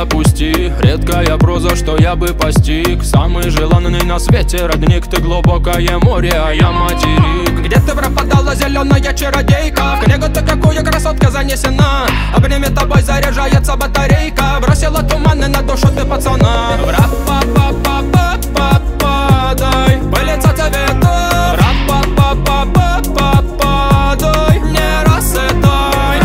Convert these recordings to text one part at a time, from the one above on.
опусти. Редкая проза, что я бы постиг. Самый желанный на свете родник. Ты глубокое море, а я материк. Где ты пропадала, зеленая чародейка? В книгу ты какую красотка занесена. Обнимет тобой заряжается батарейка. Бросила туманы на душу ты пацана. Ра-па-па-па-па-па-падай, пылится цветок. Ра-па-па-па-па-па-падай, не рассытай.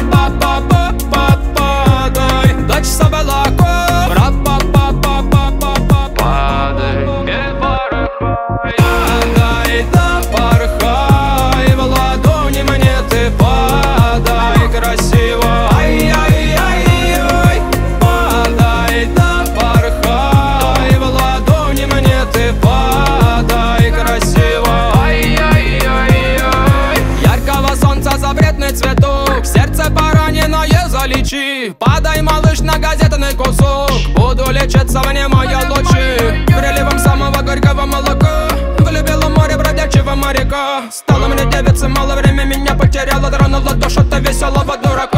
Ра-па-па-па-па-па-падай, дочь соболаков. Ра-па-па-па-па-па-падай, не порыхай. Падай да порхай, в ладони мне ты падай красиво. Ай-яй-яй-яй, падай да порхай, в ладони мне ты падай красиво. Ай-яй-яй-яй, яркого солнца запретный цветок, сердце пораненное залечи. Падай, малыш, на газетный кусок, буду лечиться, внимая лучи. Приливом самого горького молока влюбила море бродячего моряка. Стала мне девица, мало время меня потеряла, тронула душу-то веселого дурака.